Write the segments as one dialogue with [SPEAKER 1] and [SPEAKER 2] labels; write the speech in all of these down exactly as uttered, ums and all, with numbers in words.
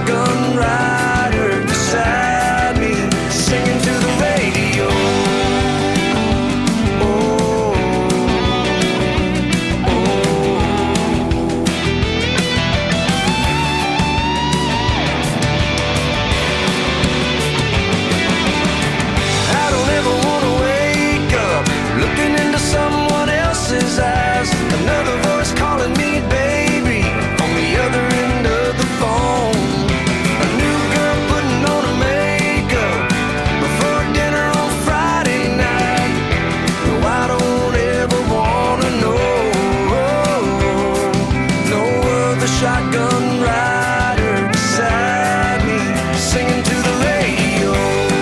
[SPEAKER 1] shotgun rider beside me, singing to the radio. Oh, oh. I don't ever want to wake up looking into someone else's eyes. Another voice calling me baby on the other end of the phone. A new girl putting on her makeup before dinner on Friday night. No, I don't ever wanna know. No other shotgun rider beside me, singing to the radio.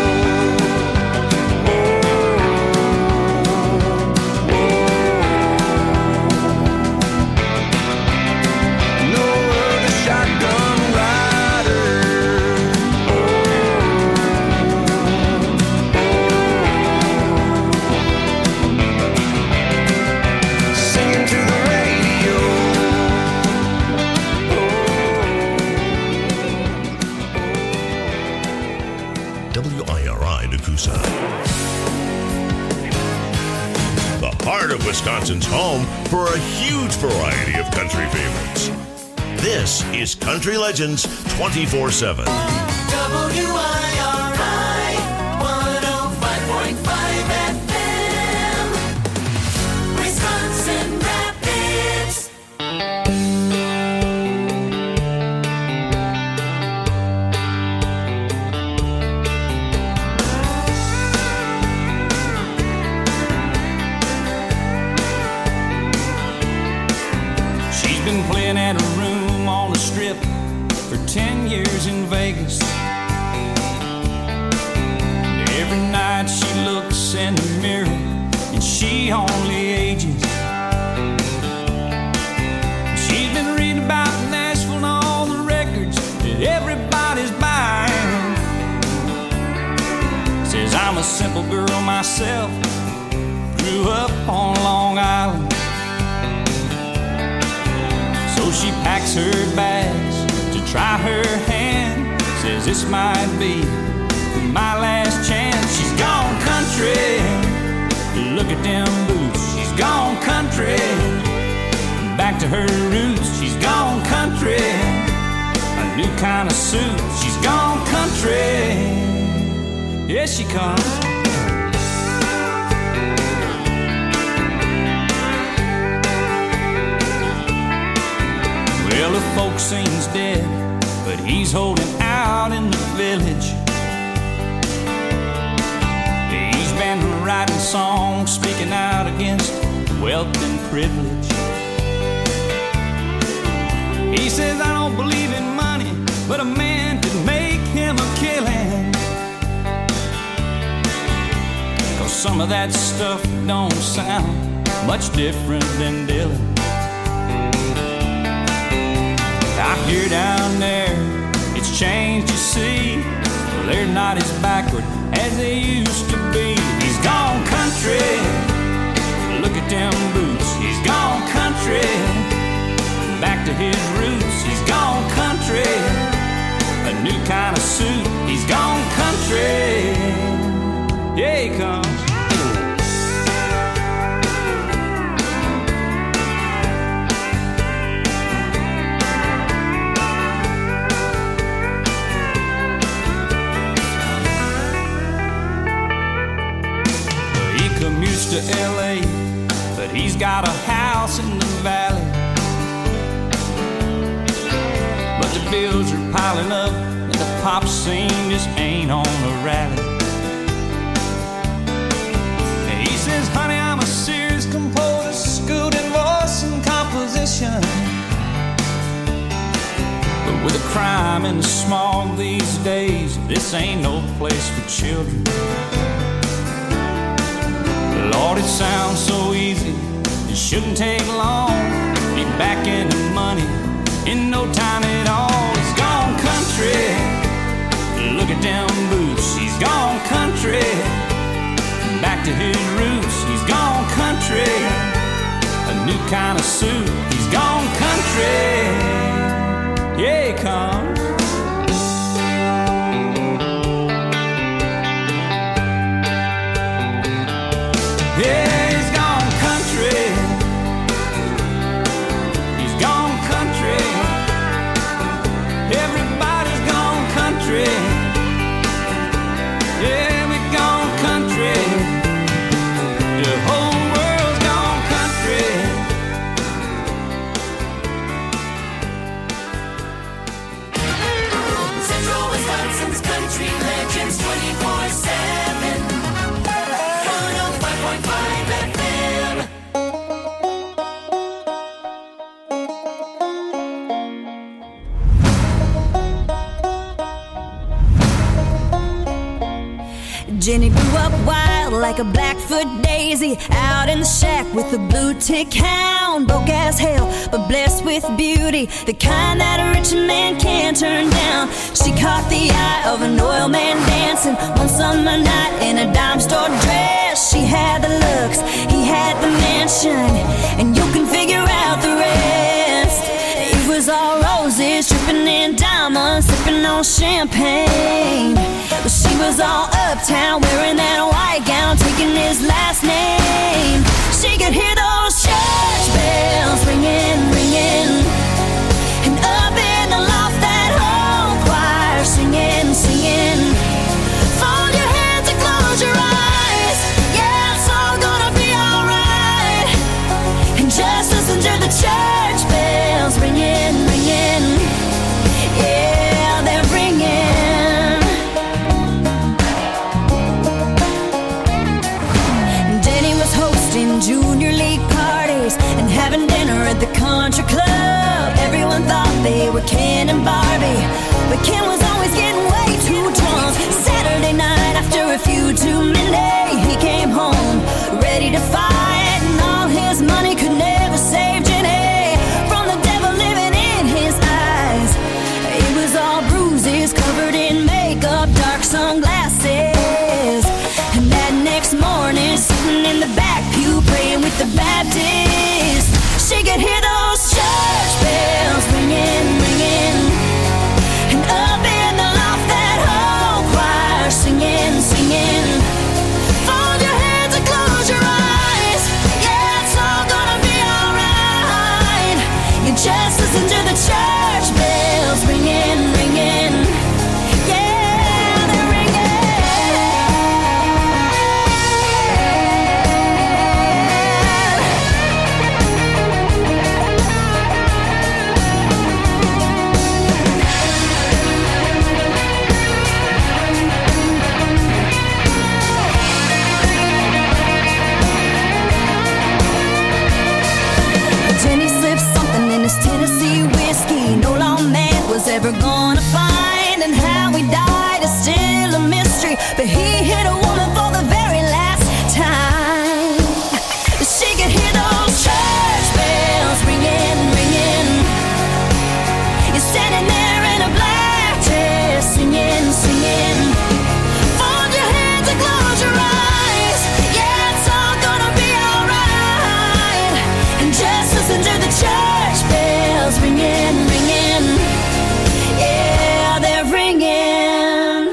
[SPEAKER 2] W I R I Nakusa. The heart of Wisconsin's home for a huge variety of country favorites. This is Country Legends twenty-four seven.
[SPEAKER 3] W I R I one oh five point five F M, Wisconsin Rapids.
[SPEAKER 4] She's been playing at a room on the strip for ten years in Vegas. Every night she looks in the mirror and she only ages. She's been reading about Nashville and all the records that everybody's buying. Says I'm a simple girl myself, grew up on Long Island. So she packs her bags to try her hand. Says this might be my last chance. She's gone country, look at them boots. She's gone country, back to her roots. She's gone country, a new kind of suit. She's gone country, here she comes. Well, the folk scene's dead, but he's holding out in the village. He's been writing songs, speaking out against wealth and privilege. He says, I don't believe in money, but a man could make him a killing. 'Cause some of that stuff don't sound much different than Dylan. Out here down there, it's changed, you see. They're not as backward as they used to be. He's gone country, look at them boots. He's gone country, back to his roots. He's gone country, a new kind of suit. He's gone country, yeah, he comes. To L A, but he's got a house in the valley. But the bills are piling up and the pop scene just ain't on a rally. And he says, honey, I'm a serious composer, schooled in voice and composition. But with the crime and the smog these days, this ain't no place for children. Lord, it sounds so easy, it shouldn't take long. Be back in the money in no time at all. He's gone country, look at them boots. He's gone country, back to his roots. He's gone country, a new kind of suit. He's gone country, yeah, he comes.
[SPEAKER 5] Jenny grew up wild like a Blackfoot daisy, out in the shack with a blue tick hound. Broke as hell, but blessed with beauty, the kind that a rich man can't turn down. She caught the eye of an oil man dancing one summer night in a dime store dress. She had the looks, he had the mansion, and you can figure out the rest. It was all roses, dripping in diamonds, sipping on champagne. But she was all uptown, wearing that white gown, taking his last name. She could hear those church bells ringing, ringing, and up in the loft that whole choir singing, singing. Fold your hands and close your eyes, yeah, it's all gonna be alright. And just listen to the church bells ringing, ringing, yeah, they're ringing. Junior league parties and having dinner at the country club. Everyone thought they were Ken and Barbie, but Ken was always getting way too drunk. Saturday night after a few too many, he came home ready to fight, and all his money could never save Jenny from the devil living in his eyes. It was all bruises, covered in makeup, dark sunglasses, and that next morning, sitting in the back pew praying with the Baptist, she could hear those church bells ringing, ringing, and up in the loft that whole choir singing, singing. Fold your hands and close your eyes, yeah, it's all gonna be alright. You just listen to the church bells ringing, ringing, yeah, they're ringing. Tennessee whiskey no lawman was ever gonna find, and how he died is still a mystery, but he hit a woman for the very last time. She could hear those church bells ringing, ringing. You're standing there in a black dress, singing, singing. Fold your hands and close your eyes, yeah, it's all gonna be alright. And just listen to the church bells ringing, ringing, yeah, they're ringing.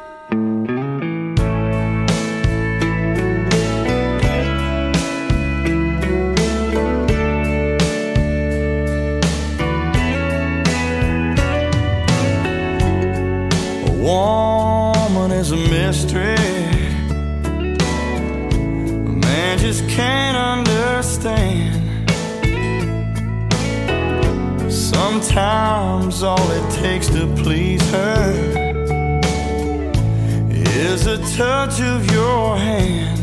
[SPEAKER 4] A woman is a mystery, a man just can't understand. Sometimes all it takes to please her is a touch of your hand.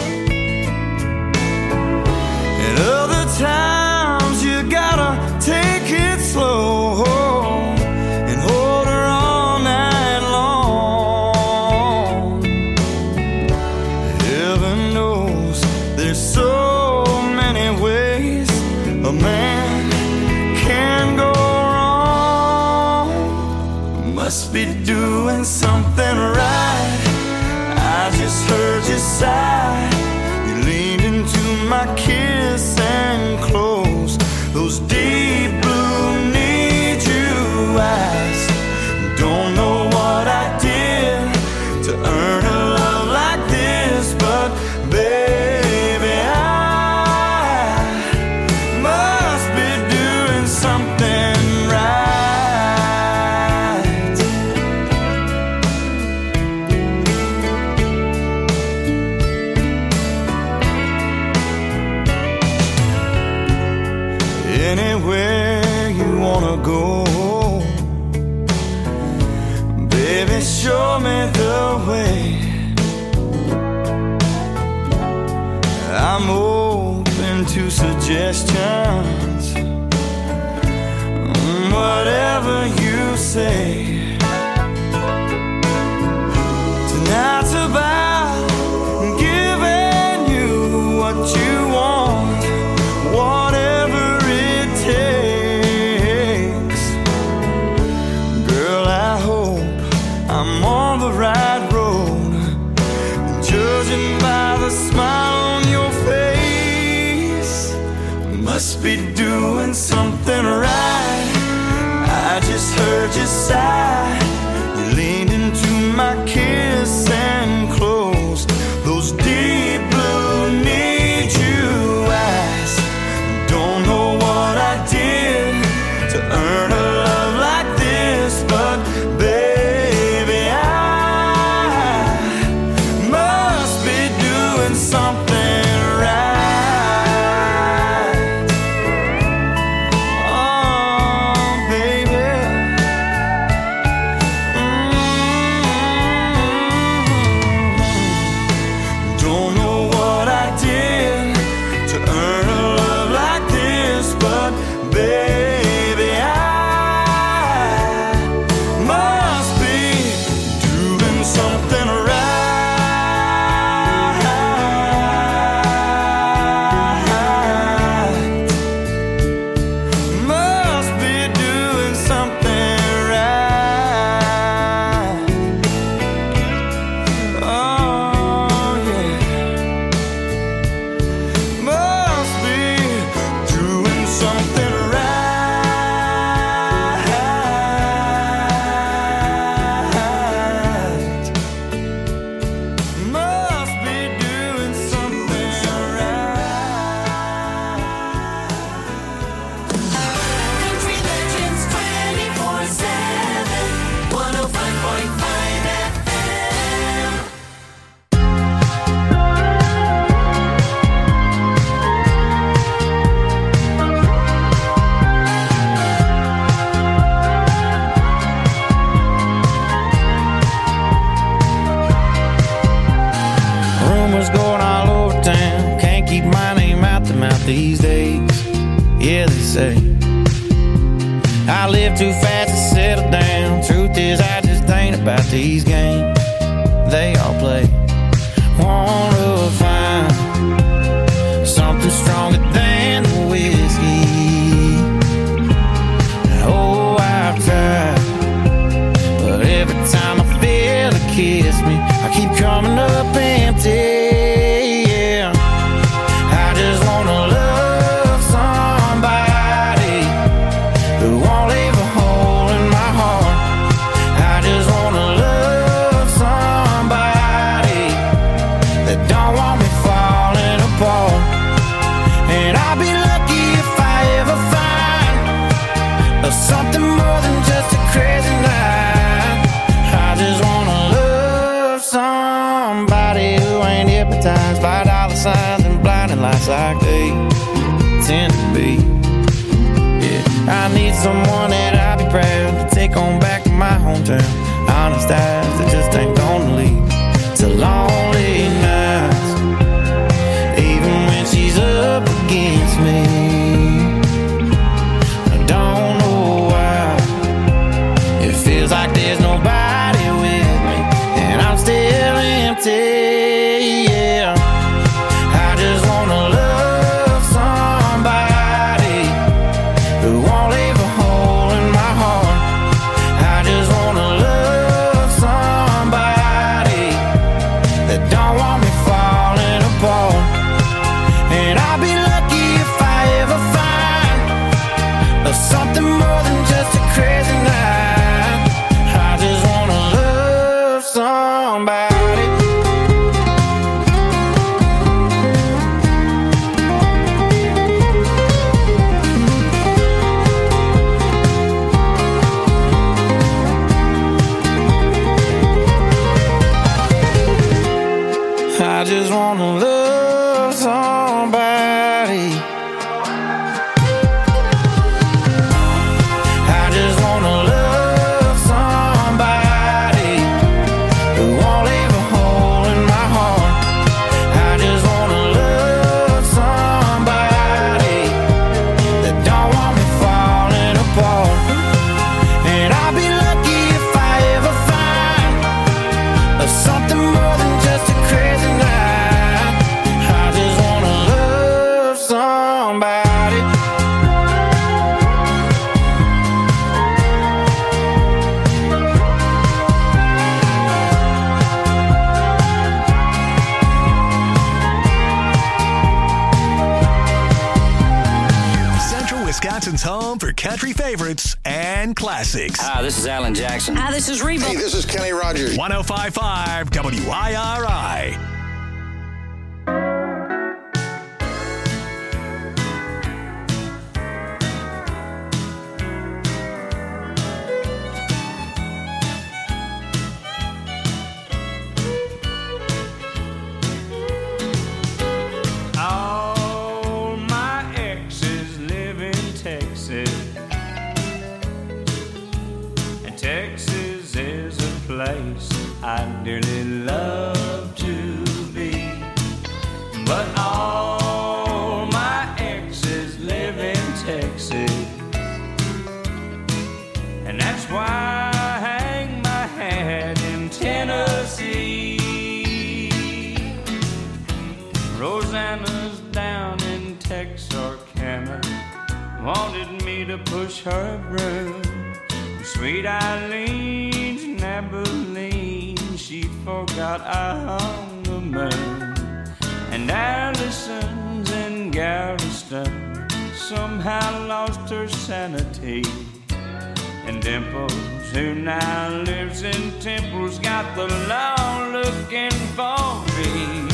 [SPEAKER 4] And other times you gotta take it slow and hold her all night long. Heaven knows there's so many ways a man can go wrong. Must be doing something right. I just heard you sigh. You leaned into my kiss and closed those deep blue need you eyes. Don't know what I did to earn a love like this, but baby, I must be doing something right. Anywhere you wanna go, baby, show me the way. I'm open to suggestions, whatever you say. Tonight's about
[SPEAKER 6] judging by the smile on your face. Must be doing something right. I just heard you sigh. You leaned into my kiss and closed those deep blue need you eyes. Don't know what I did to earn a love like this, but baby, I must be doing something right. Oh, baby. Mm-hmm. Don't know what I did to earn a love like this, but baby, I must be doing something right. Must be doing something right. Oh, yeah. Must be doing something right. Must be doing something right.
[SPEAKER 3] Country Legends twenty-four seven, one oh five point five F M.
[SPEAKER 7] Rumors going all over town. Can't keep my name out the mouth these days. Yeah, they say I live too fast to settle down. Truth is, I just ain't about these games they all play. Wanna find something stronger than the whiskey. Oh, I've tried, but every time I feel it kiss me, I keep coming up empty. Yeah, I just wanna love somebody who won't leave a hole in my heart. I just wanna love somebody that don't want me falling apart. And I'll be lucky if I ever find something more than just a crazy night. I just wanna love somebody who ain't hypnotized by dollar signs and blinding lights like they tend to be. Yeah, I need someone that I'll be proud to take on back to my hometown. Honest eyes that just ain't gonna lead to lonely nights, even when she's up against me. I don't know why it feels like there's nobody with me, and I'm still empty. Yeah, I just wanna love somebody who won't leave a hole in my heart. I just wanna love somebody that don't want me falling apart. And I'll be lucky if I ever find something more than just a crazy night. I just wanna love somebody. I just wanna love somebody. I just wanna love somebody who won't leave a hole in my heart. I just wanna love somebody that don't want me falling apart. And I'll be lucky if I ever find something more than just a crazy night.
[SPEAKER 8] country favorites and classics.
[SPEAKER 4] Hi, this is Alan Jackson.
[SPEAKER 5] Hi, this is Reba.
[SPEAKER 9] Hey, this is Kenny Rogers.
[SPEAKER 8] one oh five point five W I R I.
[SPEAKER 4] All my exes live in Texas, and Texas is a place I dearly love to be. But all my exes live in Texas, and that's why I hang my hat in Tennessee. Rosanna's down in Texarkana, wanted me to push her broom. Sweet Eileen's in Abilene, she forgot I hung the moon. And Allison's in Galveston, somehow lost her sanity. And Dimples, who now lives in Temple's, got the law looking for me.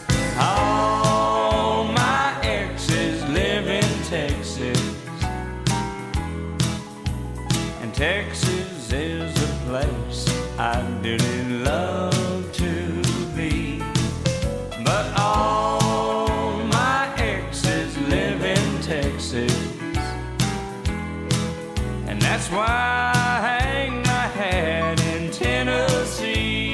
[SPEAKER 4] All my exes live in Texas, and Texas is a place I dearly love to be. But all my exes live in Texas, and that's why I hang my hat in Tennessee.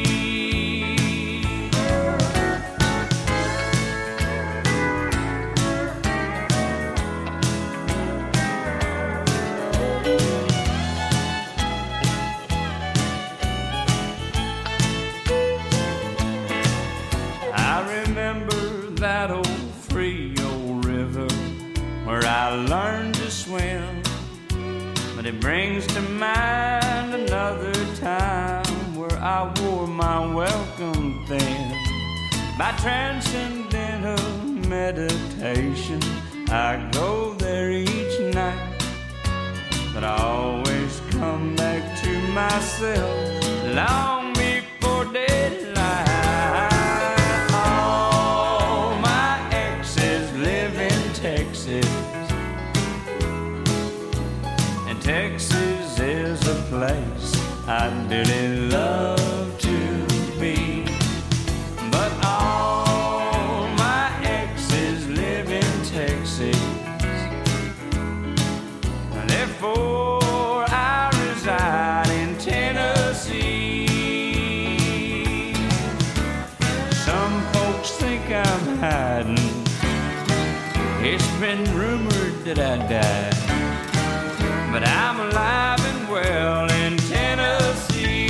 [SPEAKER 4] That old Frio River where I learned to swim, but it brings to mind another time where I wore my welcome thin. By transcendental meditation, I go there each night, but I always come back to myself long before daylight. Texas, and Texas is a place I dearly love to be. But all my exes live in Texas, and therefore I reside in Tennessee. Some folks think I'm hiding, it's been rumored that I died, but I'm alive and well in Tennessee.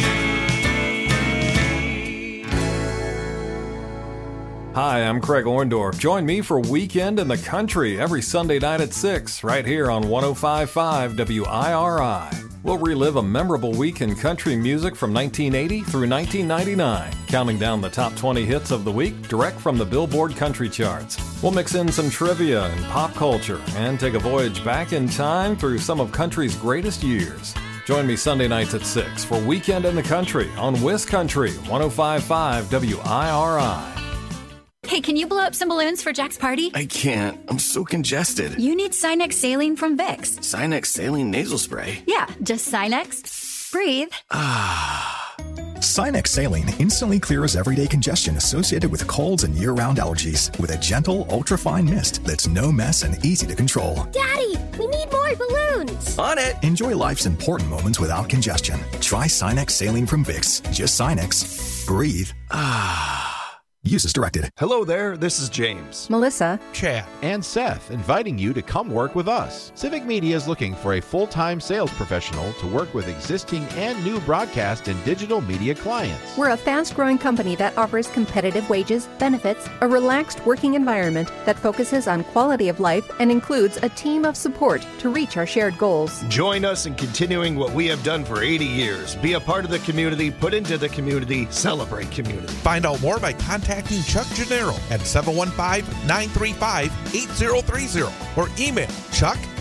[SPEAKER 10] Hi, I'm Craig Orndorff. Join me for Weekend in the Country every Sunday night at six, right here on one oh five point five W I R I. We'll relive a memorable week in country music from nineteen eighty through nineteen ninety-nine, counting down the top twenty hits of the week direct from the Billboard Country Charts. We'll mix in some trivia and pop culture and take a voyage back in time through some of country's greatest years. Join me Sunday nights at six for Weekend in the Country on Wiz Country, one oh five point five W I R I.
[SPEAKER 11] Hey, can you blow up some balloons for Jack's party?
[SPEAKER 9] I can't. I'm so congested.
[SPEAKER 11] You need Sinex Saline from Vicks.
[SPEAKER 9] Sinex Saline Nasal Spray?
[SPEAKER 11] Yeah, just Sinex. Breathe.
[SPEAKER 9] Ah.
[SPEAKER 12] Sinex Saline instantly clears everyday congestion associated with colds and year-round allergies with a gentle, ultra-fine mist that's no mess and easy to control.
[SPEAKER 13] Daddy, we need more balloons.
[SPEAKER 9] On it.
[SPEAKER 12] Enjoy life's important moments without congestion. Try Sinex Saline from Vicks. Just Sinex. Breathe. Ah. Use as directed.
[SPEAKER 14] Hello there, this is James,
[SPEAKER 15] Melissa,
[SPEAKER 14] Chad, and Seth inviting you to come work with us. Civic Media is looking for a full-time sales professional to work with existing and new broadcast and digital media clients.
[SPEAKER 15] We're a fast-growing company that offers competitive wages, benefits, a relaxed working environment that focuses on quality of life and includes a team of support to reach our shared goals.
[SPEAKER 16] Join us in continuing what we have done for eighty years. Be a part of the community, put into the community, celebrate community.
[SPEAKER 17] Find out more by contacting Chuck Gennaro at seven one five, nine three five, eight zero three zero or email chuck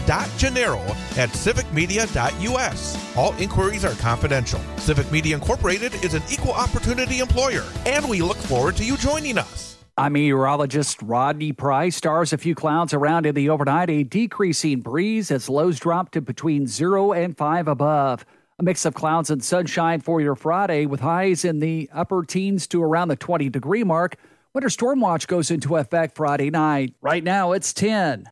[SPEAKER 17] Gennaro at civic media dot U S. All inquiries are confidential. Civic Media Incorporated is an equal opportunity employer, and we look forward to you joining us.
[SPEAKER 18] I'm meteorologist Rodney Price. Stars a few clouds around in the overnight, a decreasing breeze as lows drop to between zero and five above. A mix of clouds and sunshine for your Friday with highs in the upper teens to around the twenty degree mark. Winter storm watch goes into effect Friday night. Right now it's ten.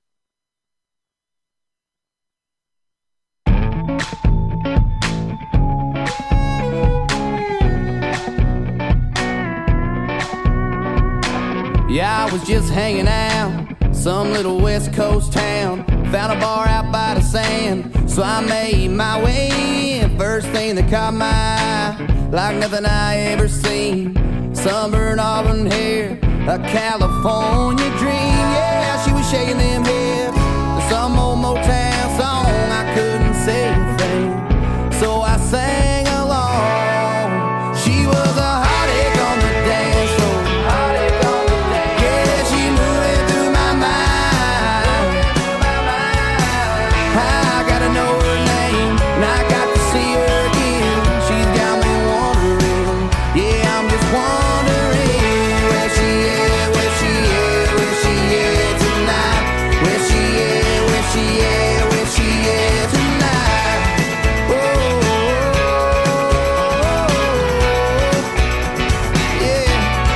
[SPEAKER 19] Yeah, I was just hanging out, some little West Coast town. Found a bar out by the sand, so I made my way in. First thing that caught my eye, like nothing I ever seen. Sunburned auburn hair, a California dream. Yeah, she was shaking them hips to some old Motown song. I couldn't say a thing, so I sang along. She was a hot egg on the dance floor. Hot egg on the dance. Yeah, she moving through my mind. I gotta know her name, and I got to see her again. She's got me wondering. Yeah, I'm just wondering where she is, where she is, where she is tonight. Where she is, where she is, where she is tonight. Oh, yeah.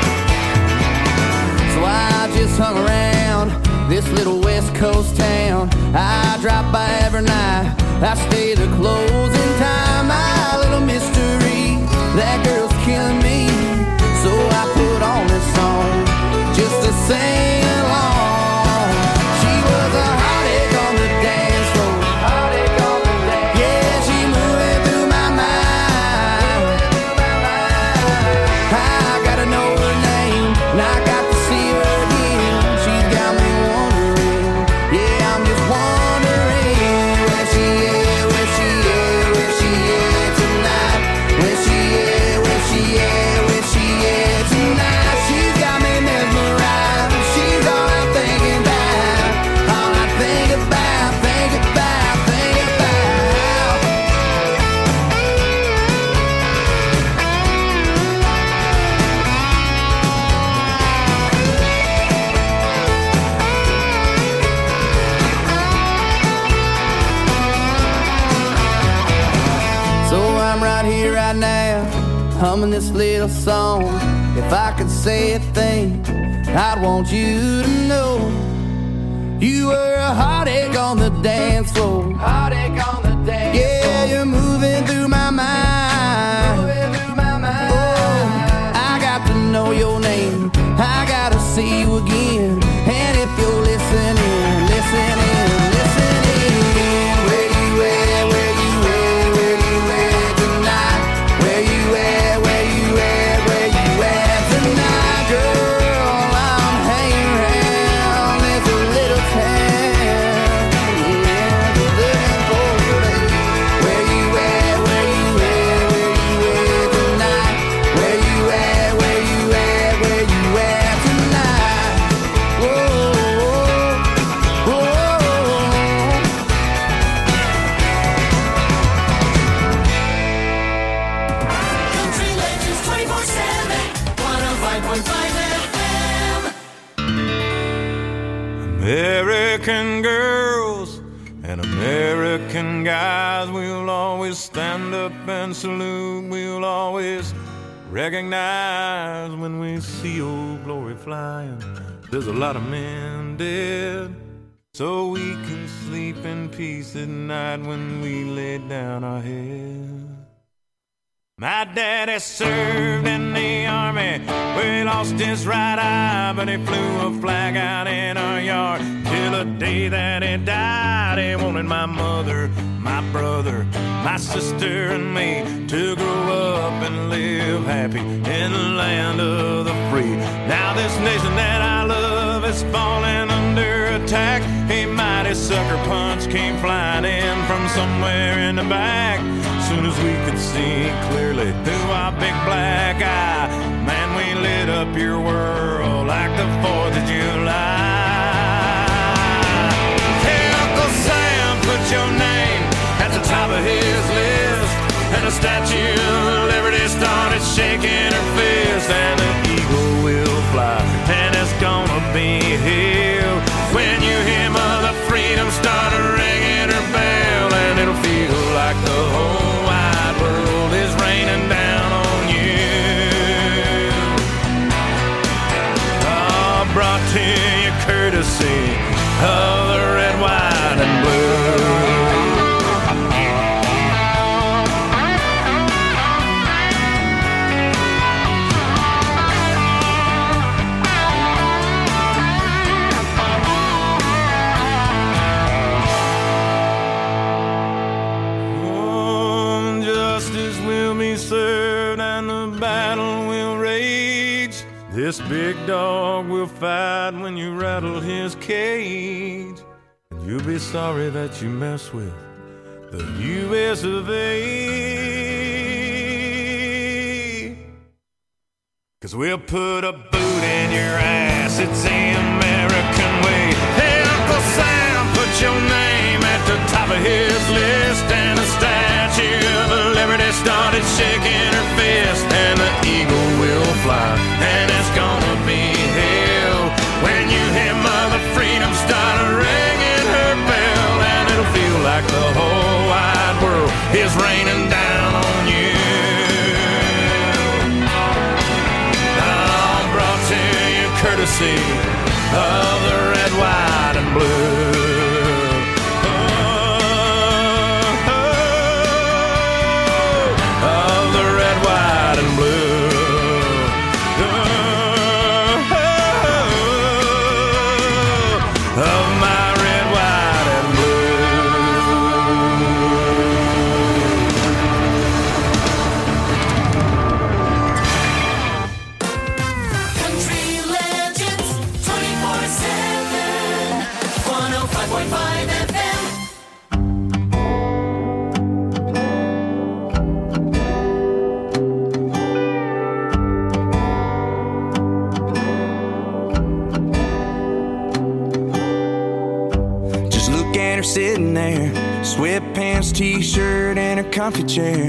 [SPEAKER 19] So I just hung around this little West Coast town. I drop by every night, I stay the closing time. My little mystery, that girl's killing me. So I put on this song just to sing along. She was a hot egg on the dance floor. Hot egg on the dance. Yeah, she moving through my mind. I gotta know her name, and I got to see her again. She's got me wondering. Yeah, I'm just wondering where she is, where she is, where she is tonight. Where she is, where she is, where she is tonight. She's got me mesmerized. She's all I'm thinking about. All I think about, think about, think about. So I'm right here, right now, humming this little song. If I could say a thing, I'd want you to know you were a hot egg on the dance floor. Hot egg on the dance floor. Yeah, you're moving through my mind. Moving through my mind. Oh, I got to know your name. I gotta see you again. And if you're listening, listening, listening, where you at, where you at, where you at tonight? Where you at, where you at, where you at tonight? Girl, I'm hanging around this little town. Yeah, just looking for you. Where you at, where you at, where you at tonight? Where you at, where you at, where you at tonight? Whoa, whoa, whoa.
[SPEAKER 3] Country Legends twenty-four seven, one oh five point five F M.
[SPEAKER 6] American girls and American guys, we'll always stand up and salute. We'll always recognize when we see old glory flying. There's a lot of men dead, so we can sleep in peace at night when we lay down our head. My daddy served in the army, where he lost his right eye, but he flew a flag out in our yard till the day that he died. He wanted my mother, my brother, my sister and me to grow up and live happy in the land of the free. Now this nation that I love is falling under attack. A mighty sucker punch came flying in from somewhere in the back. Soon as we could see clearly through our big black eye, man, we lit up your world like the fourth of July. Hey, Uncle Sam, Statue of Liberty started shaking her fist, and the eagle will fly, and it's gonna be hell when you hear Mother Freedom start ringing her bell, and it'll feel like the whole wide world is raining down on you. Oh, brought to you courtesy of the red, white, and blue. This big dog will fight when you rattle his cage, and you'll be sorry that you mess with the U S of A. 'Cause we'll put a boot in your ass, it's the American way. Hey, Uncle Sam, put your name at the top of his list, and the Statue of Liberty started shaking her fist, and the eagle will fly, and it's gonna be hell when you hear Mother Freedom start ringing her bell, and it'll feel like the whole wide world is raining down on you. I'm brought to you courtesy of the red, white, and blue.
[SPEAKER 19] Sitting there, sweatpants, t-shirt, and her comfy chair.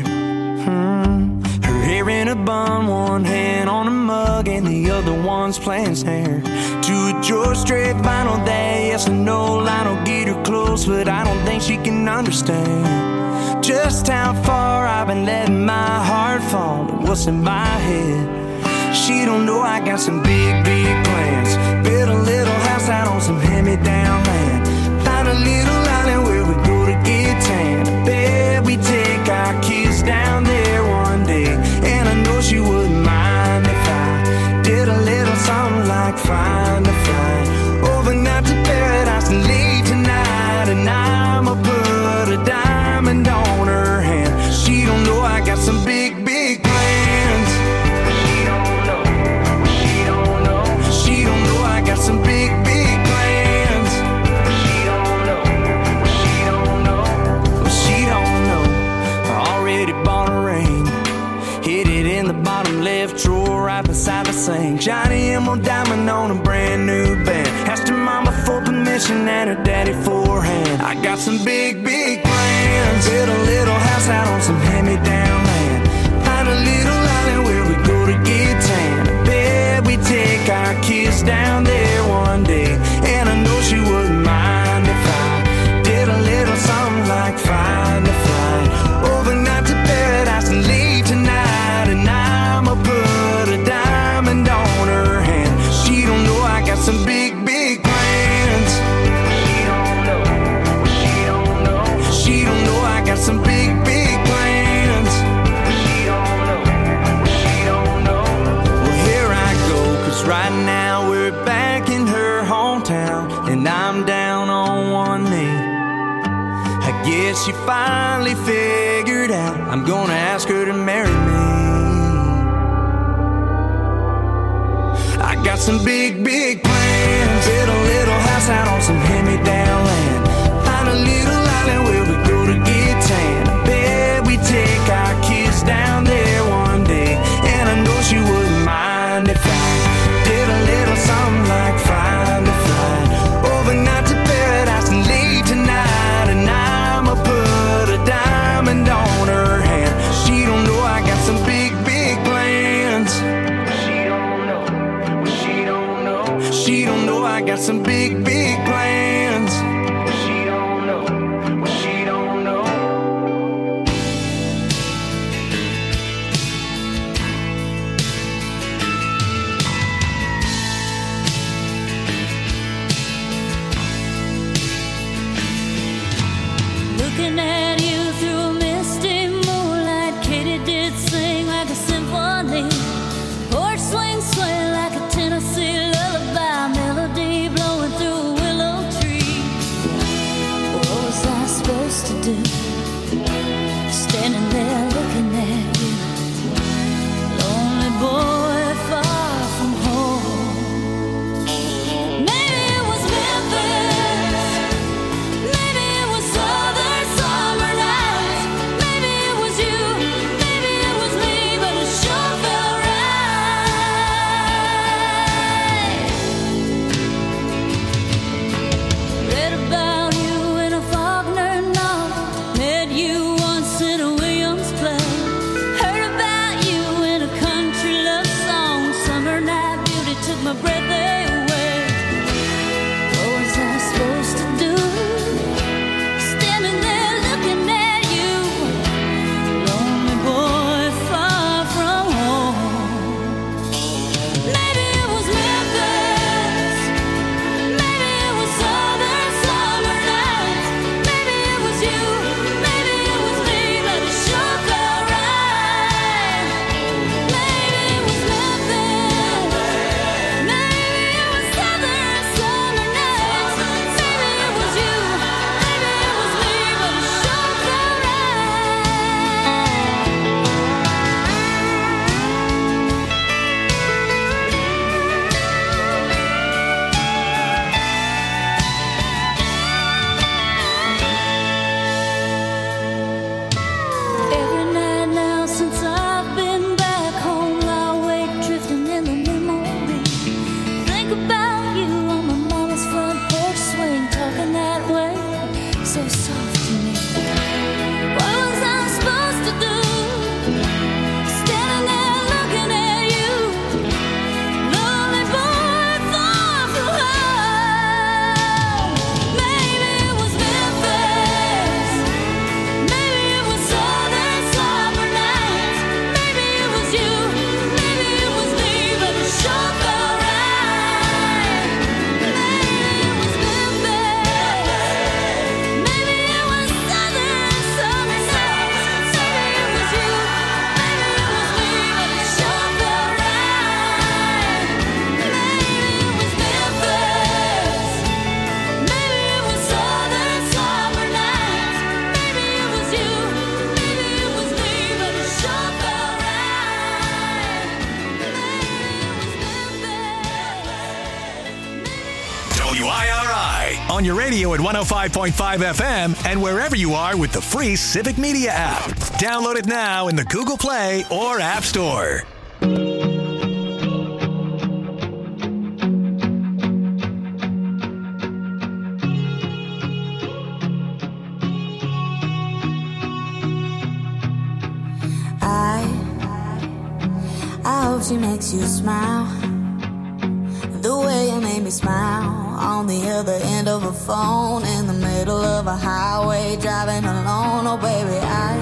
[SPEAKER 19] Hmm. Her hair in a bun, one hand on a mug, and the other one's playing snare. To a George Strait vinyl that yes or no line will get her close, but I don't think she can understand just how far I've been letting my heart fall to what's in my head. She don't know I got some big, big plans. Build a little house out on some hand-me-down land. Find a little island where we go to get tan. I bet we take our kids down there one day, and I know she wouldn't mind if I did a little something like find a flight overnight to paradise and leave tonight. And I'ma put a diamond on her hand. She don't know I got some big, big plans. She don't know, she don't know, she don't know I got some big, big plans. She don't know, she don't know, she don't know. I already bought a ring, hid it in the bottom left drawer right beside the sink. Johnny Emerald diamond on a brand new band. Asked her mama for permission and her daddy for a hand. I got some big, big plans. Build a little house out on some hand-me-down land. Find a little island where we go to get tan. I bet we take our kids down there one day, and I know she wouldn't mind if I did a little something like find a flight overnight to paradise and leave tonight. And I'ma put a diamond on her hand. She don't know I got some big, big plans. She don't know, she don't know, she don't know I got some big, big plans. She don't know, she don't know. Well, here I go, 'cause right now we're back in her hometown, and I'm down on one knee. I guess she finally figured out I'm gonna ask her to marry me. I got some big, big plans. Build a little house out on some hand-me-down land. Find a little island where we go to get tan. I bet we take our kids down there one day, and I know she wouldn't mind if I did a little something like find a flight overnight to paradise and leave tonight. And I'ma put a diamond on her hand. She don't
[SPEAKER 1] I got some big, big plans. She don't know, she don't know.
[SPEAKER 20] Looking at you through a misty moonlight, Katie did sing like a symphony. Porch swing, sway like a Tennessee lullaby, melody blowing through a willow tree. What was I supposed to do? Standing there looking at you, lonely boy far from home. Maybe it was Memphis, maybe it was southern summer nights, maybe it was you, maybe it was me, but it sure felt right. Read about you in a Faulkner novel, met you once in a Williams play, heard about you in a country love song, summer night beauty took my breath away. What was I supposed to do? Standing there looking at you, lonely boy far from home. Maybe it was Memphis, maybe it was southern summer nights, maybe it was you, maybe it was me, but it sure felt right. Maybe it was Memphis, maybe it was southern summer nights, maybe it was you, maybe it was me, but it sure felt right. Every night now since I've been back home, I wake drifting in the memory. Think about you on my mama's front porch swing, talking that way, so soft to me. What was I supposed to do? Standing there looking at you, lonely boy far from home. Maybe it was Memphis, maybe it was southern summer nights, maybe it was you, maybe it was me, but it sure felt right. Maybe it was Memphis, maybe it was southern summer nights, maybe it was you, maybe it was me, but it sure felt right. Maybe it was Memphis, maybe it was southern summer nights, maybe it was you, maybe it was me, but it sure felt right.
[SPEAKER 8] W I R I on your radio at one oh five point five F M and wherever you are with the free Civic Media app. Download it now in the Google Play or App Store.
[SPEAKER 20] I, I hope she makes you smile the way you made me smile on the other end of a phone in the middle of a highway driving alone. Oh baby, I,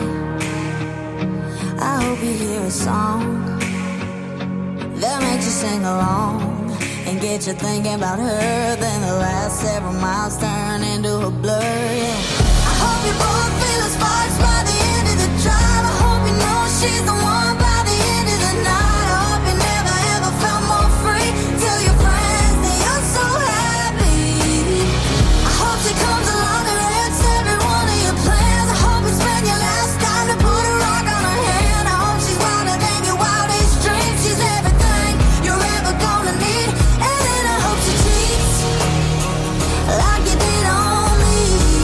[SPEAKER 20] I hope you hear a song that makes you sing along and get you thinking about her. Then the last several miles turn into a blur. Yeah. I hope you both feel the sparks by the end of the drive. I hope you know she's the one by the end of the night. I hope you never ever felt more free. Tell your friends that you're so happy. I hope she comes along and wrecks every one of your plans. I hope you spend your last time to put a rock on her hand. I hope she's wilder than your wildest dreams. She's everything you're ever gonna need. And then I hope she cheats like you did on me.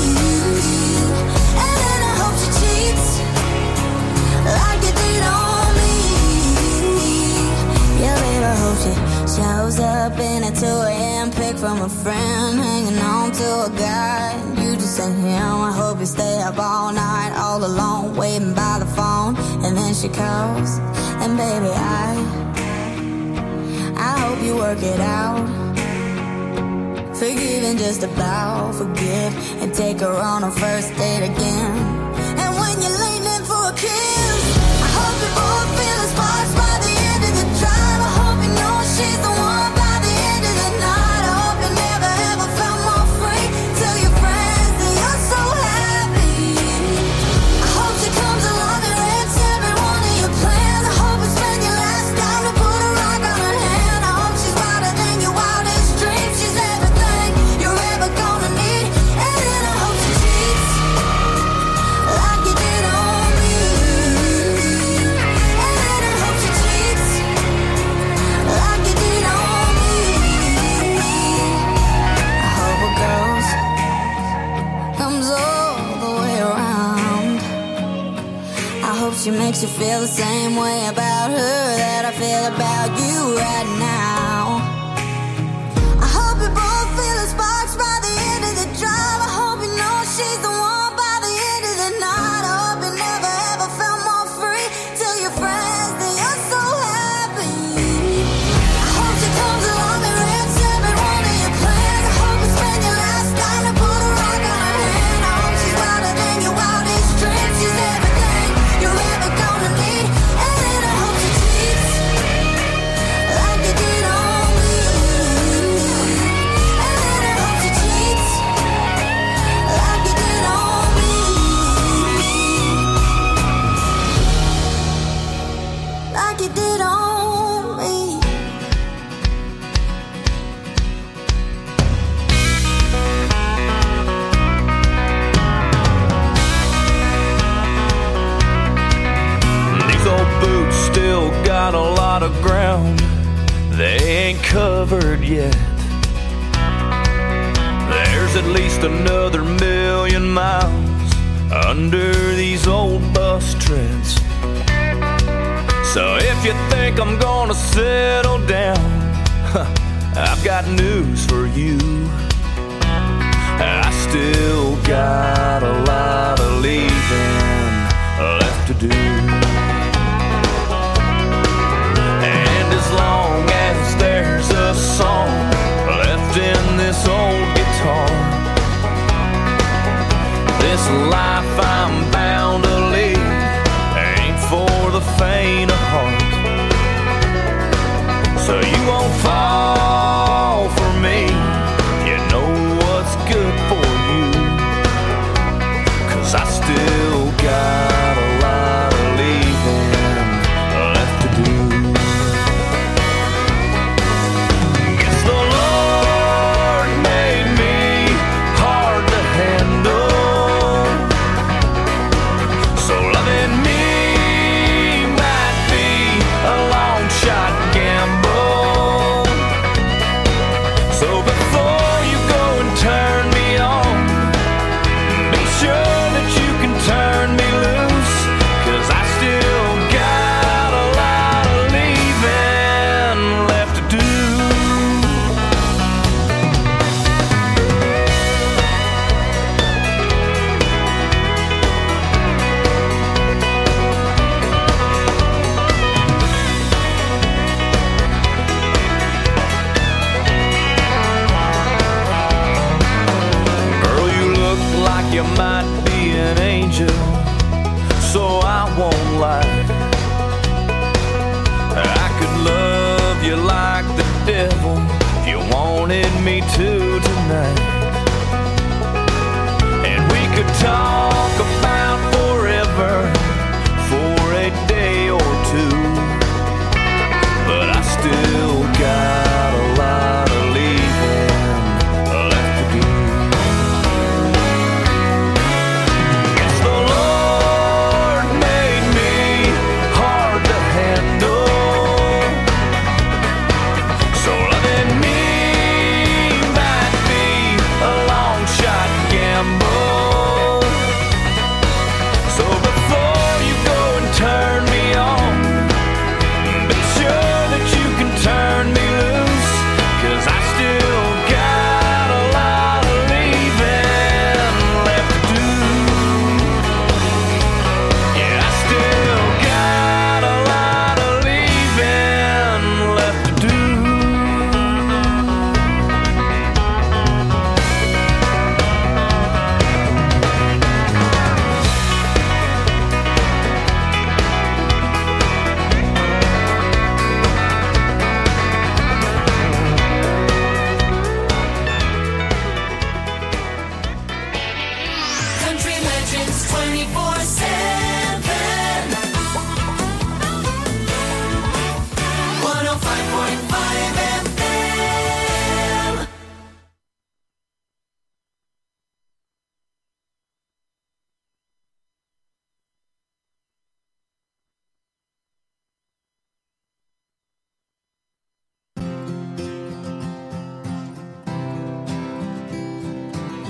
[SPEAKER 20] And then I hope she cheats like you did on me. Yeah, baby, I hope she shows up in a two a.m. pic from a friend, hanging on to a guy. You just ain't him. I hope you stay up all night, all alone, waiting by the phone. And then she calls, and baby, I, I hope you work it out.
[SPEAKER 5] Forgiving, just about forgive and take her on a first date again. And when you're leaning for a kiss, I hope you both feel the sparks by the end of the drive. I hope you know she's the one by the end of the night. I hope you never ever felt more free. Tell your friends that you're so happy. I hope she comes along and wrecks every one of your plans. I hope it's been your last time to put a rock on her hand. I hope she's wilder than your wildest dreams. She's everything you're ever gonna need. And then I hope she cheats like you did on me. And then I hope she cheats like you did on me. I hope a ghost comes all the way around. I hope she makes you feel the same way about her that I feel about you right now. I hope you both feel the sparks by the end of the drive. I hope you know she's the one by the end of the night. I hope you never ever felt more free. Tell your friends that you're so happy. I hope she comes along and wrecks every one of your plans. I hope it's been your last time to put a rock on her hand. I hope she's wilder than your wildest dreams. She's everything you're ever gonna need. And then I hope she cheats like you did on me. And then I hope she cheats like you did on me. Like you did on me.
[SPEAKER 6] These old boots still got a lot of ground they ain't covered yet. There's at least another million miles under these old bus treads. So if you think I'm gonna settle down, I've got news for you. I still got a lot of leaving left to do. And as long as there's a song left in this old guitar, this life I'm bound to lead ain't for the faint of heart. So you won't fall for me, you know what's good for you. 'Cause I still got a lot of leaving left to do. Guess the Lord made me hard to handle, so loving me might be a long shot gamble. So before you go and turn me on, be sure that you can turn me loose. 'Cause I still got a lot of leaving left to do. Girl, you look like you might be an angel, so I won't lie. I could love you like the devil if you wanted me to tonight. And we could talk about forever for a day or two. But I still got a lot of leaving left to do. Guess the Lord made me hard to handle, so loving me might be a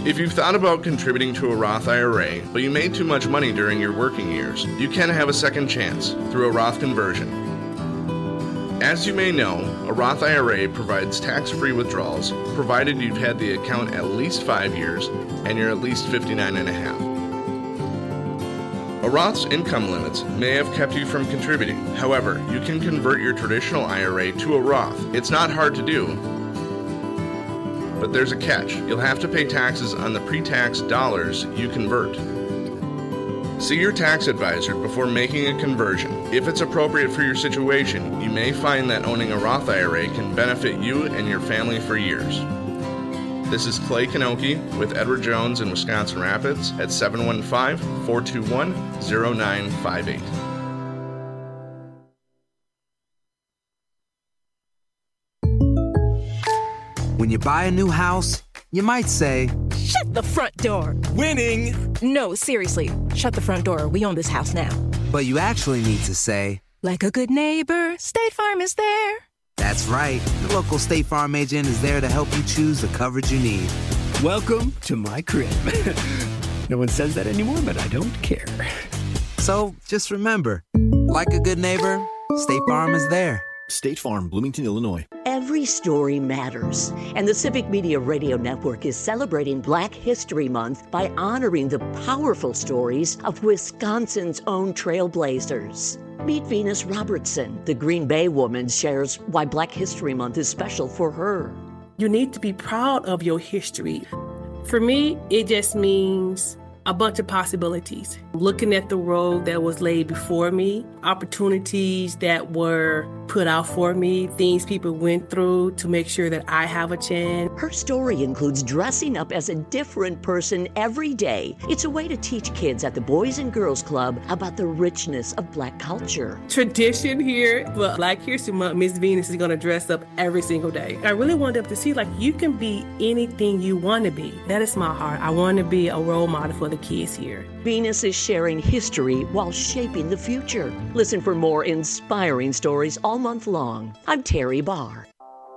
[SPEAKER 21] If you've thought about contributing to a Roth I R A, but you made too much money during your working years, you can have a second chance through a Roth conversion. As you may know, a Roth I R A provides tax-free withdrawals, provided you've had the account at least five years and you're at least fifty-nine and a half. A Roth's income limits may have kept you from contributing. However, you can convert your traditional I R A to a Roth. It's not hard to do, but there's a catch. You'll have to pay taxes on the pre-tax dollars you convert. See your tax advisor before making a conversion. If it's appropriate for your situation, you may find that owning a Roth I R A can benefit you and your family for years. This is Clay Kanoki with Edward Jones in Wisconsin Rapids at seven one five, four two one, zero nine five eight.
[SPEAKER 22] When you buy a new house, you might say,
[SPEAKER 23] "Shut the front door."
[SPEAKER 22] Winning!
[SPEAKER 23] No, seriously. Shut the front door. We own this house now.
[SPEAKER 22] But you actually need to say,
[SPEAKER 23] "Like a good neighbor, State Farm is there."
[SPEAKER 22] That's right. The local State Farm agent is there to help you choose the coverage you need.
[SPEAKER 24] Welcome to my crib. No one says that anymore, but I don't care.
[SPEAKER 22] So just remember, like a good neighbor, State Farm is there.
[SPEAKER 25] State Farm, Bloomington, Illinois.
[SPEAKER 26] Every story matters, and the Civic Media Radio Network is celebrating Black History Month by honoring the powerful stories of Wisconsin's own trailblazers. Meet Venus Robertson. The Green Bay woman shares why Black History Month is special for her.
[SPEAKER 27] You need to be proud of your history. For me, it just means a bunch of possibilities. Looking at the road that was laid before me, opportunities that were put out for me, things people went through to make sure that I have a chance.
[SPEAKER 26] Her story includes dressing up as a different person every day. It's a way to teach kids at the Boys and Girls Club about the richness of Black culture.
[SPEAKER 27] Tradition here, but Black History Month, Miss Venus is going to dress up every single day. I really wanted them to see, like, you can be anything you want to be. That is my heart. I want to be a role model for the kids here.
[SPEAKER 26] Venus is sharing history while shaping the future. Listen for more inspiring stories all month long. I'm Terry Barr.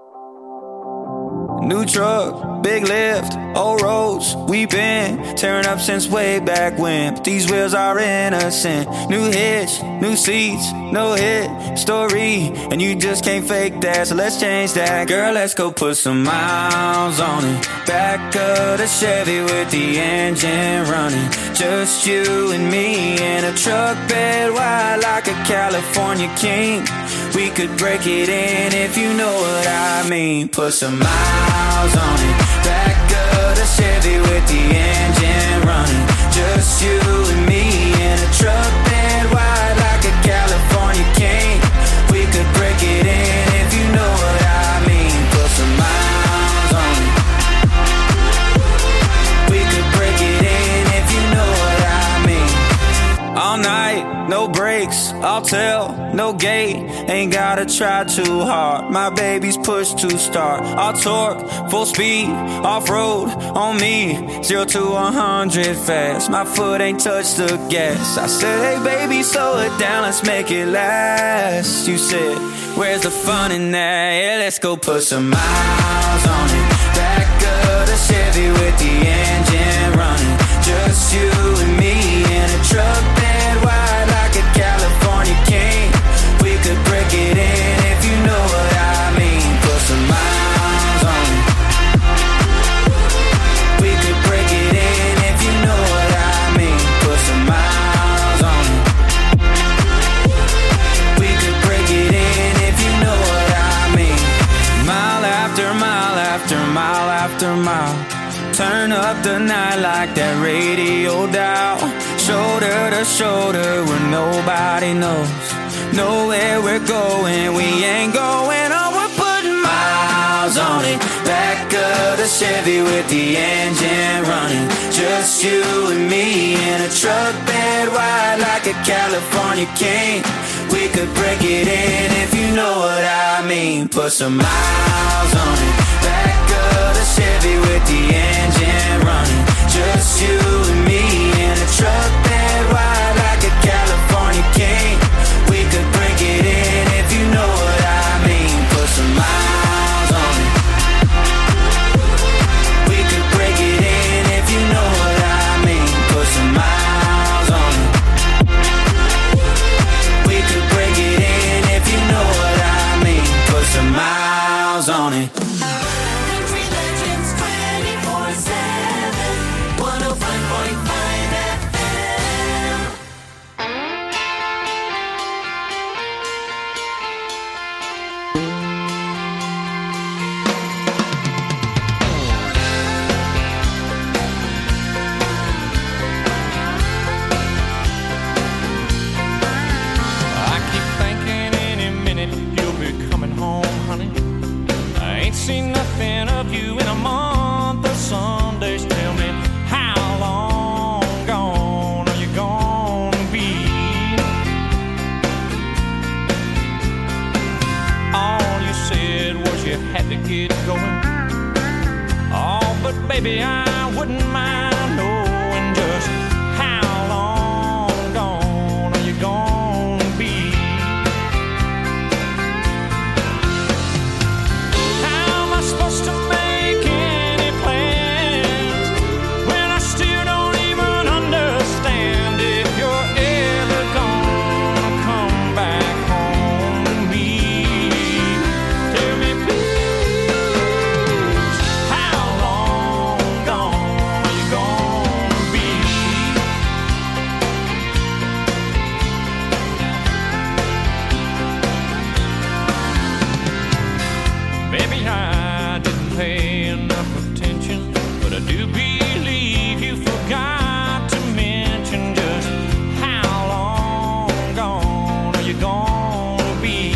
[SPEAKER 6] New truck, big lift, old roads, we been tearing up since way back when. But these wheels are innocent. New hitch, new seats, no hit story, and you just can't fake that, so let's change that. Girl, let's go put some miles on it. Back of the Chevy with the engine running. Just you and me in a truck bed wide like a California king. We could break it in if you know what I mean. Put some miles on it. Back of the Chevy with the engine running. Just you and me in a truck bed wide like a California king. We could break it in if you know what I mean. Put some miles on it. We could break it in if you know what I mean. All night, no brakes, I'll tell, no gate. Ain't gotta try too hard. My baby's push to start. I'll torque, full speed, off-road on me. Zero to a hundred fast. My foot ain't touched the gas. I said, hey baby, slow it down, let's make it last. You said, where's the fun in that? Yeah, let's go put some miles on it. Back of the Chevy with the engine running. Just you and me in a truck bed wide like a California king. We could break it in if you know what I mean. Put some miles on it. We could break it in if you know what I mean. Put some miles on it. We could break it in if you know what I mean. Mile after mile after mile after mile. Turn up the night like that radio dial. Shoulder to shoulder where nobody knows. Know where we're going, we ain't going on. We're putting miles on it. Back of the Chevy with the engine running. Just you and me in a truck bed wide like a California king. We could break it in if you know what I mean. Put some miles on it. Back of the Chevy with the engine running. Just you and me in a truck bed wide like a California king. We could break it in if you know what I mean. Put some miles on it. We could break it in if
[SPEAKER 3] miles on it.
[SPEAKER 2] Country Legends twenty-four seven, one oh five point five F M.
[SPEAKER 4] I keep thinking any minute you'll be coming home, honey. I ain't seen nothing of you in a month of Sundays. Tell me, how long gone are you gonna be? All you said was you had to get going. Oh, but baby, I wouldn't mind knowing just how long gone are you gonna be? How am I supposed to make any plans when I still don't even understand if you're ever gonna come back home to me? Tell me, please, how long gone are you gonna be? Maybe I didn't pay enough attention, but I do believe you forgot to mention just how long gone are you gonna be?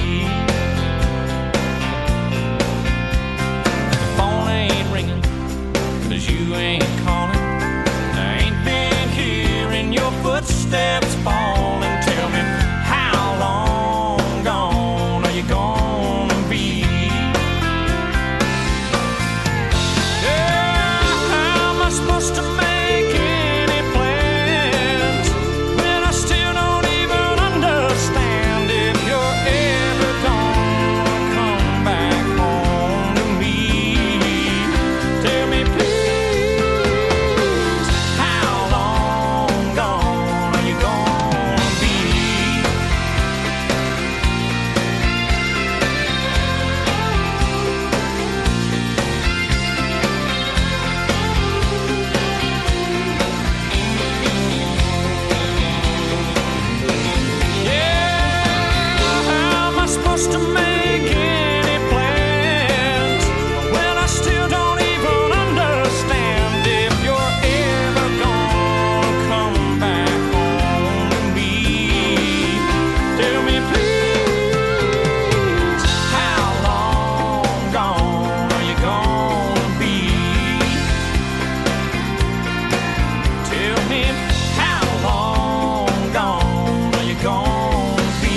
[SPEAKER 4] The phone ain't ringing, 'cause you ain't calling. I ain't been hearing your footsteps falling. Tell me, how long gone are you gonna be? Yeah, how am I supposed to make any plans when I still don't even understand if you're ever gonna come back home to me? Tell me, please, how long gone are you gonna be? Yeah, how am I supposed to make any plans when I still don't even understand if you're ever gonna come back home to me? Tell me, please, how long gone are you gonna be? Tell me, how long gone are you gonna be?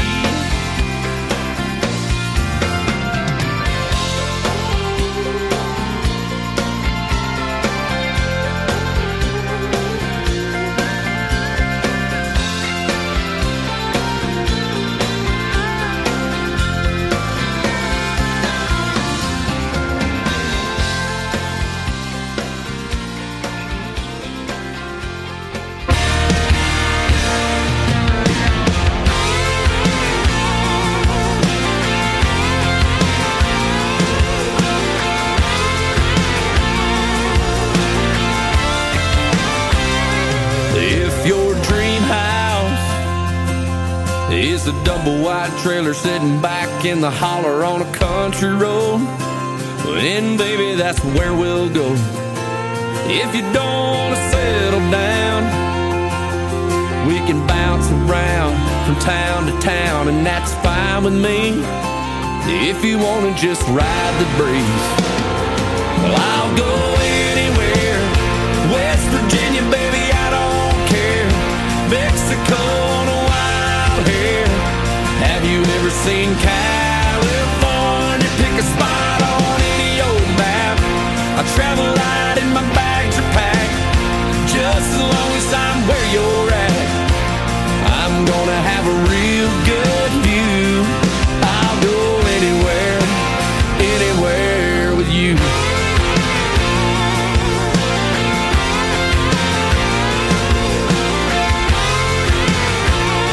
[SPEAKER 7] If your dream house is a double wide trailer sitting back in the holler on a country road, then baby, that's where we'll go. If you don't want to settle down, we can bounce around from town to town, and that's fine with me. If you want to just ride the breeze, well, I'll go anywhere. West Virginia, baby, I don't care. Mexico on a wild hair. Have you ever seen California? Pick a spot on any old map. I travel light and my bags are packed. Just as long as I'm where you're at, I'm gonna have a real good view. I'll go anywhere, anywhere with you.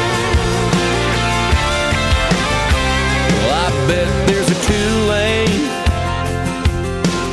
[SPEAKER 7] Well, I bet there's a two-lane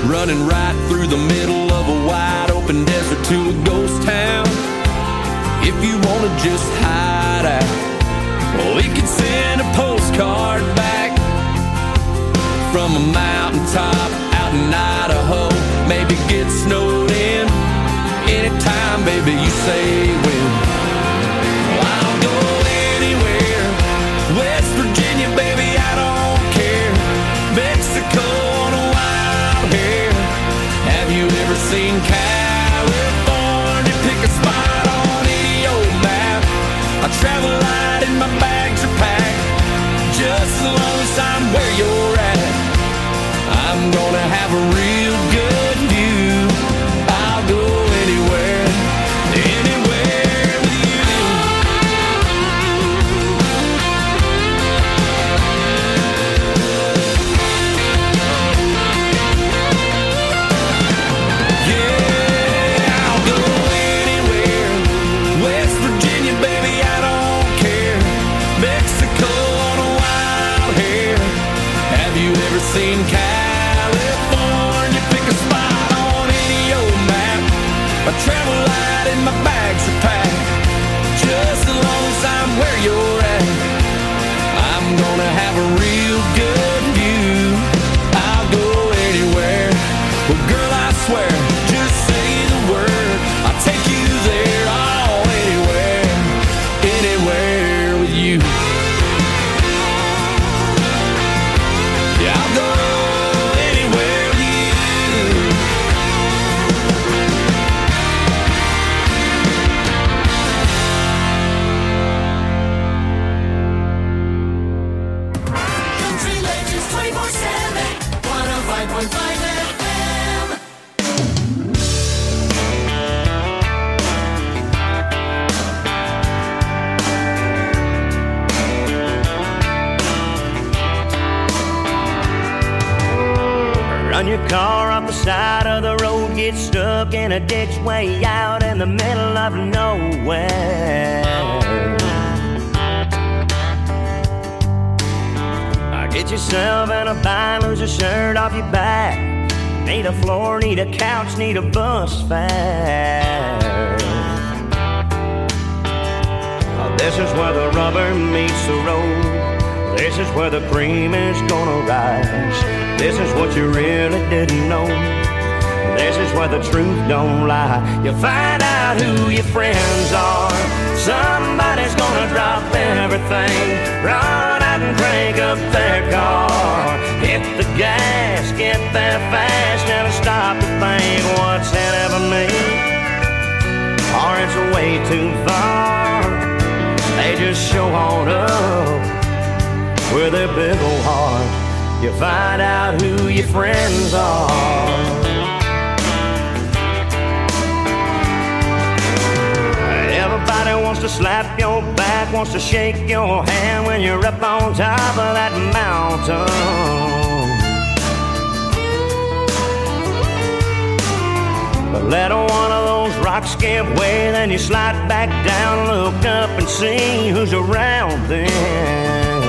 [SPEAKER 7] running right through the middle of a wide open desert to a ghost town. If you want to just hide out, well, we could send a postcard back from a mountaintop out in Idaho. Maybe get snowed in anytime, baby, you say when. Well, I'll go anywhere. West Virginia, baby, I don't care. Mexico on a wild hair. Have you ever seen California? Pick a spot on any old map. I travel light and my bags are packed. Just as long as I'm where you're at, I'm gonna have a real good view. I'll go anywhere, anywhere with you. Yeah, I'll go anywhere. West Virginia, baby, I don't care. Mexico on a wild hair. Have you ever seen California? Pick a spot on any old map. I travel light and my bags are packed. Just as long as I'm where you're at, I'm gonna have a real good view. I'll go anywhere. Well, girl, I swear, just say the word, I'll take you there. Oh, anywhere, anywhere with you. Yeah, I'll go anywhere with you.
[SPEAKER 3] Country Legends twenty-four seven, one oh five point five F M.
[SPEAKER 9] Run your car off the side of the road, get stuck in a ditch way out in the middle of nowhere. Get yourself in a bind, lose a shirt off your back. Need a floor, need a couch, need a bus fare. Oh, this is where the rubber meets the road. This is where the cream is gonna rise. This is what you really didn't know. This is where the truth don't lie. You find out who your friends are. Somebody's gonna drop everything, run out and crank up their car. Hit the gas, get there fast, never stop to think what's in it for me, or it's way too far. They just show on up with their big old heart. You find out who your friends are. Everybody wants to slap your back, wants to shake your hand when you're up on top of that mountain. But let one of those rocks give way, then you slide back down, look up and see who's around then.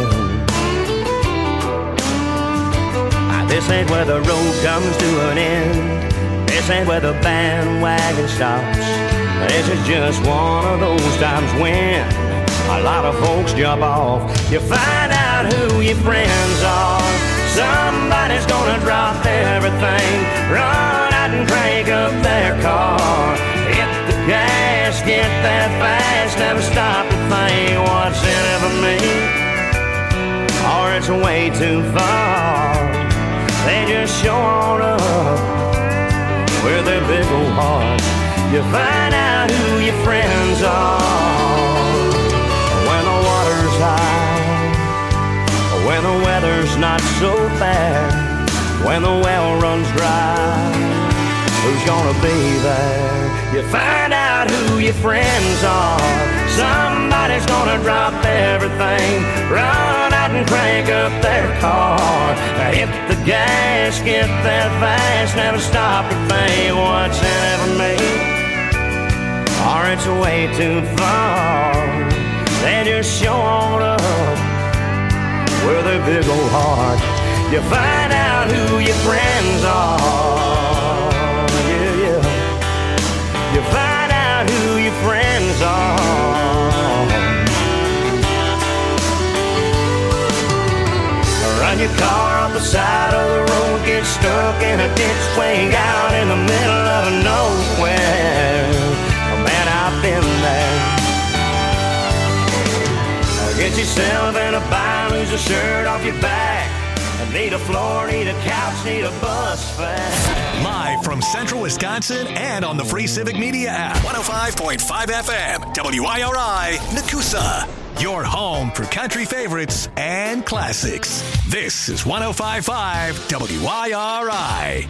[SPEAKER 9] This ain't where the road comes to an end. This ain't where the bandwagon stops. This is just one of those times when a lot of folks jump off. You find out who your friends are. Somebody's gonna drop everything, run out and crank up their car. Hit the gas, get there fast, never stop to think what's in it for me, or it's way too far. They just show on up with their big old heart. You find out who your friends are when the water's high, when the weather's not so bad, when the well runs dry. Who's gonna be there? You find out who your friends are. Somebody's gonna drop everything, run out and crank up their car. Hit the gas, get there fast, never stop to think what's in it for me, or it's way too far. They just show on up with their big old heart. you find out who your friends are. Yeah, yeah. You find out who your friends are. Run your car off the side of the road, get stuck in a ditch, swing out in the middle of nowhere. Oh man, I've been there. Get yourself in a bind, lose a shirt off your back. Need a floor, need a couch, need a bus fare.
[SPEAKER 8] Live from Central Wisconsin and on the free Civic Media app. one oh five point five F M, W I R I, Nakusa. Your home for country favorites and classics. This is one oh five point five W I R I.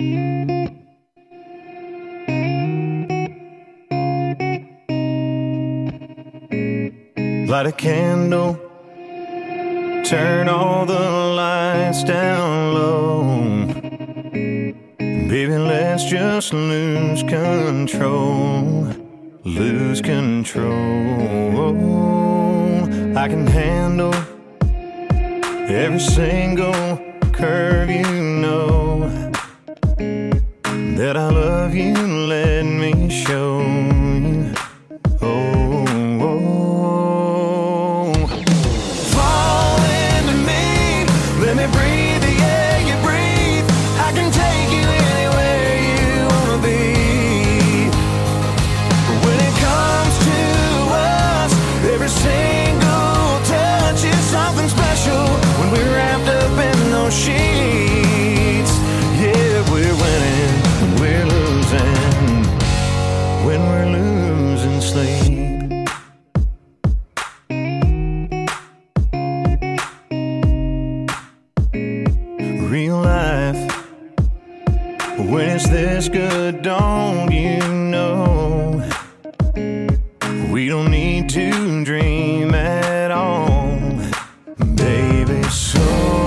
[SPEAKER 6] Light a candle, turn all the lights down low. Baby, let's just lose control, lose control. I can handle every single curve, you know that I love you, let me show you. Oh, let me breathe the air you breathe. I can take you anywhere you wanna be. When it comes to us, every single touch is something special. When we're wrapped up in those sheets, yeah, we're winning, when we're losing, when we're losing sleep. When it's this good, don't you know? We don't need to dream at all, baby, so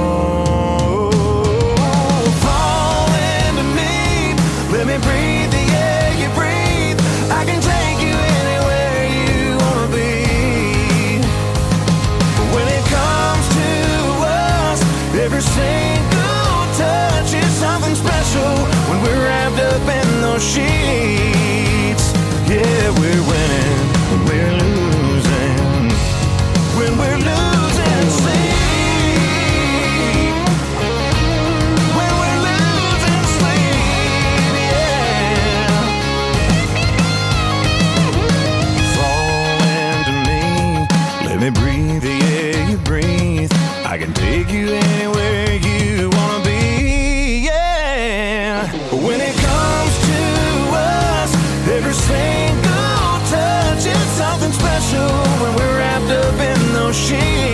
[SPEAKER 6] fall into me. Let me breathe the air you breathe. I can take you anywhere you wanna be. When it comes to us, every single touch is something special. When we're wrapped up in those sheets, yeah, we're winning, when we're losing, when we're losing sleep, when we're losing sleep, yeah. Fall into me, let me breathe the air you breathe. I can take you anywhere you wanna be. When it comes to us, every single touch is something special. When we're wrapped up in those sheets.